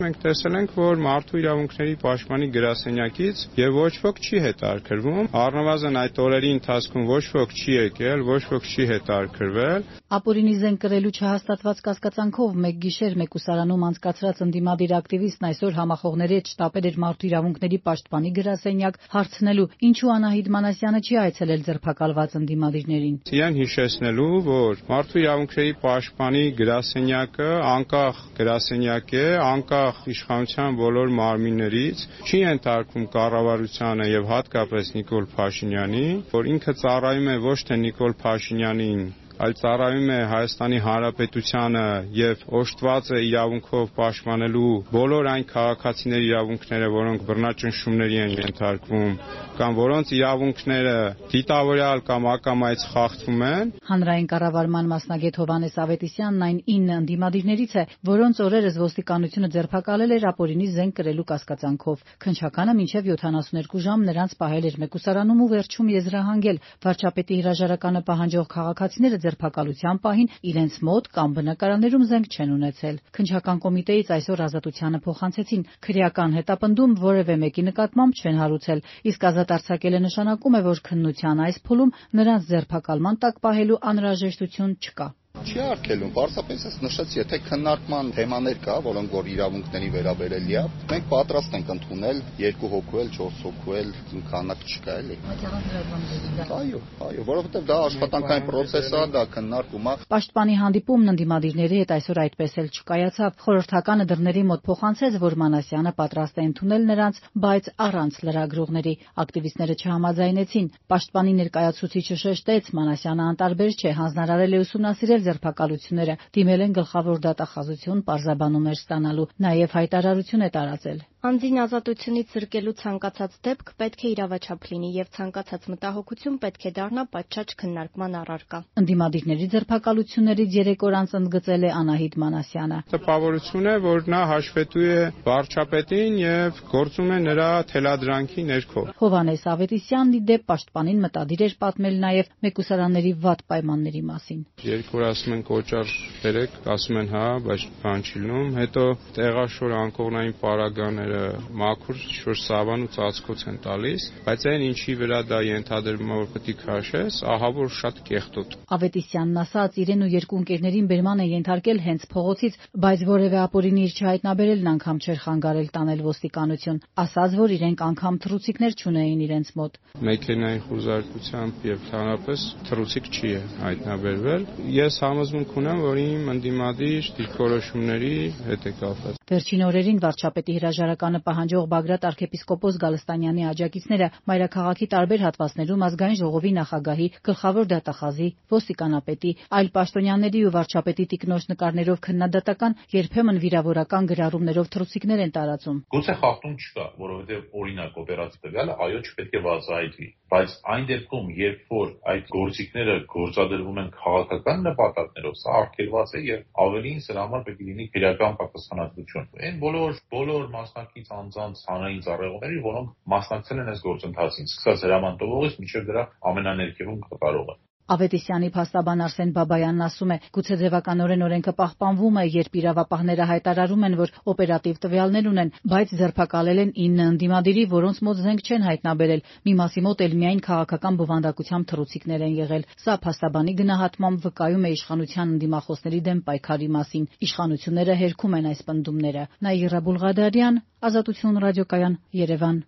Մենք տեսել ենք, որ մարդու իրավունքների պաշտպանի գրասենյակից եւ ոչ ոք չի հետաքրքրվում, առնվազն այդ օրերի ընթացքում ոչ ոք չի եկել, ոչ ոք չի հետաքրքրվել։ Ապօրինի զենք կրելու չհաստատված կասկածանքով մեկ գիշեր մեկուսարանում անցկացրած ընդդիմադիր ակտիվիստն այսօր համախոհների հետ շտապել էր մարդու իրավունքների պաշտպանի գրասենյակ հարցնելու, ինչու Անահիտ Մանասյանը չի այցելել ձերբակալված ընդդիմադիրներին։ Իրեն հիշեցնելու, որ մարդու իրավունքների պաշտպանի գրասենյակը անկախ գրասենյակ է, անկախ իշխանության բոլոր մարմիններից, չի ենթարկվում կառավարությանը եւ հատկապես Նիկոլ Փաշինյանին, որ ինքը ծառայում է ոչ թե Նիկոլ Փաշինյանին, այլ ծառայում է Հայաստանի Հանրապետությանը եւ օժտված է իրավունքով պաշտպանելու բոլոր այն քաղաքացիների իրավունքները, որոնք բռնաճնշումների են ենթարկվում, կամ որոնց իրավունքները դիտավորյալ կամ ակամայից խախտվում են։ Հանրային կառավարման մասնագետ Հովհաննես Ավետիսյանն այն 9 ընդդիմադիրներից է, որոնց օրերս ոստիկանությունը ձերբակալել էր ապօրինի զենք կրելու կասկածանքով։ Քննչականը մինչև 72 ժամ նրանց պահել էր մեկուսարանում ու վերջում եզրահանգել։ Վարչապետի հրաժարականը պահանջող քաղաքացիները ձերբակալության պահին իրենց մոտ կամ բնակարաններում զենք չեն ունեցել։ Քննչական կոմիտեից այսօր Ազատությանը փոխանցեցին քրեական հետապնդում որևէ մեկի նկատմամբ չեն հարուցել, իսկ ազատ արձակելը նշանակում է, որ քննության այս փուլում նրանց ձերբակալման տակ պահելու անհրաժեշտություն չկա։ Չի արգելում, պարզապես ես նշեց, եթե քննարկման թեմաներ կա, որոնք որ իրավունքների վերաբերելի է, մենք պատրաստ ենք ընդունել 2 հոգու էլ, 4 հոգու էլ, քանակ չկա էլի։ Այո, որովհետև դա աշխատանքային պրոցես է, դա քննարկում է։ Պաշտպանի հանդիպումն ընդդիմադիրների հետ այսօր այդպես էլ չկայացավ։ Խորհրդականը դռների մոտ փոխանցեց, որ Մանասյանը պատրաստ է ընդունել նրանց, բայց առանց լրագրողների։ Ակտիվիստները չհամաձայնեցին։ Պաշտպանի ներկայացուցիչը շեշտեց, Մանասյանը անտարբեր չէ, հանձնարարել է ուսումնասիրել ձերբակալությունները, դիմել են գլխավոր դատախազություն պարզաբանումներ ստանալու, նաև հայտարարություն է տարածել։ Անձին ազատությունից զրկելու ցանկացած դեպք պետք է իրավաչափ լինի եւ ցանկացած մտահոգություն պետք է դառնա պատշաճ քննարկման առարկա։ Ընդդիմադիրների ձերբակալություններից 3 օր անց ընդգծել է Անահիտ Մանասյանը։ Տպավորություն է, որ նա հաշվետու է վարչապետին եւ գործում է նրա թելադրանքի ներքո։ Հովհաննես Ավետիսյանն ի դեպ պաշտպանին մտադիր էր պատմել նաև մեկուսարանների վատ պայմանների մասին։ 2 օր ասում են կոճար բերեք, ասում են հա, բայց բան չի լինում, հետո տեղաշոր անկողնային պարագաները մաքուր շուր սավան ու ծածկոց են տալիս, բայց այն ինչի վրա դա ենթադրվում է, որ պետք է քաշես, ահա որ շատ կեղտոտ։ Ավետիսյանն ասաց, իրեն ու 2 ընկերներին բերման են ենթարկել հենց փողոցից, բայց որևէ ապօրինի իր չհայտնաբերելն անգամ չէր խանգարել տանել ոստիկանություն։ Ասաց, որ իրենք անգամ թռուցիկներ չունեին իրենց մոտ։ Մեքենայի խուզարկությամբ եւ հանրապես թռուցիկ չի հայտնաբերվել։ Ես համոզմունք ունեմ, որ իմ ընդդիմադիր դիրքորոշումների հետ է կապված։ Վերջին օրերին վարչապետի հրաժարականը պահանջող Բագրատ arczepiskopos Գալստանյանի աջակիցները մայրաքաղաքի տարբեր հատվածներում ազգային ժողովի նախագահի, գլխավոր դատախազի, ոստիկանապետի, այլ պաշտոնյաների ու վարչապետի տիկնոջ նկարներով քննադատական, երբեմն վիրավորական գրառումներով թռուցիկներ են տարածում։ Գուցե խախտում չկա, որովհետև օրինակ օպերացիա տվյալը այո չպետք է բացահայտվի, բայց այն դեպքում, երբ որ այդ գործիքները գործադրվում են քաղաքական նպատակներով, սա արգելված է եւ ավելին սրա համար պետք է լինի քրեական պատասխանատվություն։ Այն բոլոր մասնակից անձանց հանրային ծառայողների, որոնք մասնակցել են այս գործընթացին, սկսած հրաման տվողից մինչև դրա ամենաներկևում կատարողը։ Ավետիսյանի փաստաբան Արսեն Բաբայանն ասում է, գուցե ձևականորեն օրենքը պահպանվում է, երբ իրավապահները հայտարարում են, որ օպերատիվ տվյալներ ունեն, բայց ձերբակալել են 9 ընդդիմադիրի, որոնց մոտ զենք չեն հայտնաբերել։ Մի մասի մոտ էլ միայն քաղաքական բովանդակությամբ թռուցիկներ են եղել։ Սա փաստաբանի գնահատմամբ վկայում է իշխանության ընդդիմախոսների դեմ պայքարի մասին։ Իշխանությունները հերքում են այս պնդումները։ Նաիրա Բուլղադարյան, Ազատություն ռադիոկայան, Երևան։